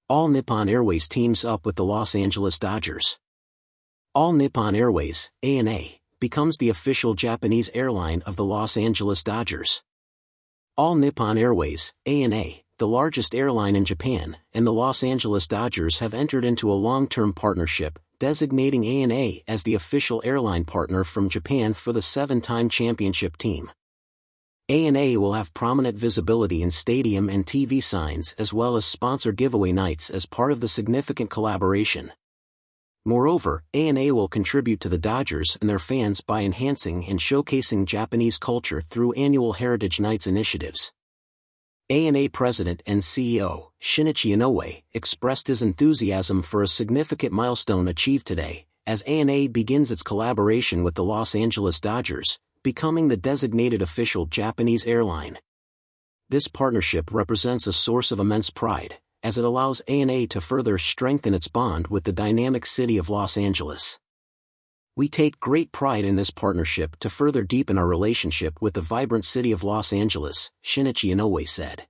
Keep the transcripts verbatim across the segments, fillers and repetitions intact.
All Nippon Airways teams up with the Los Angeles Dodgers. All Nippon Airways, A N A, becomes the official Japanese airline of the Los Angeles Dodgers. All Nippon Airways, A N A, the largest airline in Japan, and the Los Angeles Dodgers have entered into a long-term partnership, designating A N A as the official airline partner from Japan for the seven-time championship team. A N A will have prominent visibility in stadium and T V signs as well as sponsor giveaway nights as part of the significant collaboration. Moreover, A N A will contribute to the Dodgers and their fans by enhancing and showcasing Japanese culture through annual Heritage Nights initiatives. A N A President and C E O, Shinichi Inoue, expressed his enthusiasm for a significant milestone achieved today, as A N A begins its collaboration with the Los Angeles Dodgers, becoming the designated official Japanese airline. This partnership represents a source of immense pride, as it allows A N A to further strengthen its bond with the dynamic city of Los Angeles. We take great pride in this partnership to further deepen our relationship with the vibrant city of Los Angeles, Shinichi Inoue said.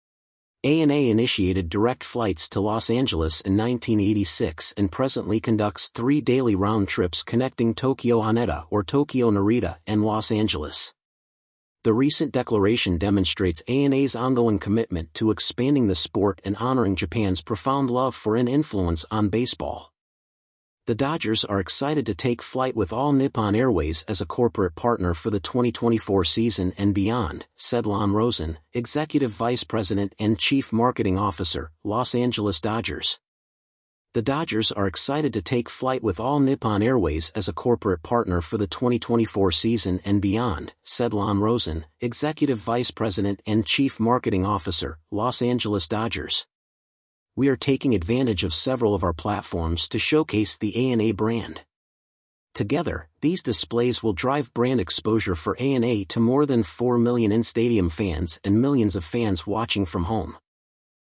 A N A initiated direct flights to Los Angeles in nineteen eighty-six and presently conducts three daily round trips connecting Tokyo Haneda or Tokyo Narita and Los Angeles. The recent declaration demonstrates A N A's ongoing commitment to expanding the sport and honoring Japan's profound love for and influence on baseball. The Dodgers are excited to take flight with All Nippon Airways as a corporate partner for the twenty twenty-four season and beyond, said Lon Rosen, Executive Vice President and Chief Marketing Officer, Los Angeles Dodgers. The Dodgers are excited to take flight with All Nippon Airways as a corporate partner for the twenty twenty-four season and beyond, said Lon Rosen, Executive Vice President and Chief Marketing Officer, Los Angeles Dodgers. We are taking advantage of several of our platforms to showcase the A N A brand. Together, these displays will drive brand exposure for A N A to more than four million in-stadium fans and millions of fans watching from home.